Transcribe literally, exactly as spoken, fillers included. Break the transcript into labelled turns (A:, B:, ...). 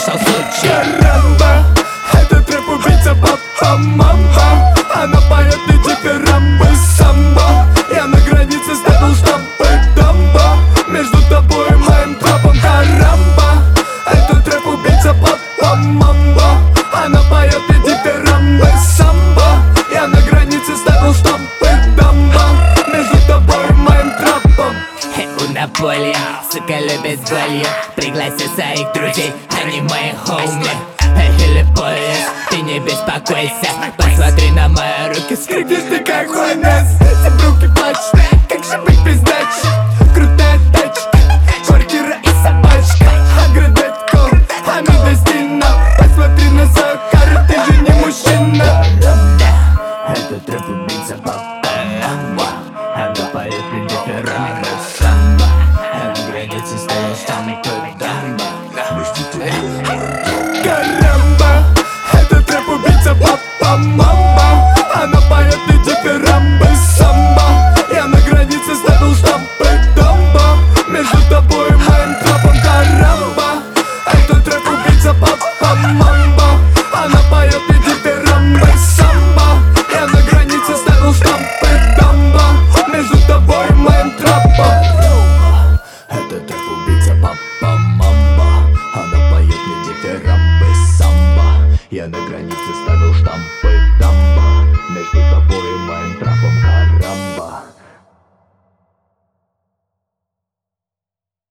A: пришел случай.
B: Карамба, это трэп-убийца папа-мамба. Она поет мне дифирамбы самбо. Я на границе ставил штампы дамба между тобой и моим трапом. Карамба, это трэп-убийца папа-мамба. Она поет мне дифирамбы самбо. Я на границе ставил штампы дамба между тобой и моим трапом.
A: У Наполи, сука, любит с болью. Пригласи своих друзей, они мои хоуми. Или поезд, ты не беспокойся. Посмотри на мои руки,
B: Скрипишь ты как хуйнес, все руки плачут. Как же быть без дачи? Крутая тачка, квартира и собачка. Агродетко, Амидостина. Посмотри на свою кару, ты же не мужчина.
A: Это трэп-убийца папа-мамба. Она поет мне дифирамбы самбо. Я на границе стоял штампы дамба.
B: Карамба, это трэп-убийца папа-мамба. Она поет мне дифирамбы самбо. Я на границе ставил штампы дамба между тобой и моим трапом. Карамба, это трэп-убийца папа-мамба. Она поет мне дифирамбы самбо. Я на границе ставил штампы дамба между тобой и моим трапом.
A: Это трэп-убийца папа-мамба. Она поет мне дифирамбы самбо. Я на границе ставил штамп.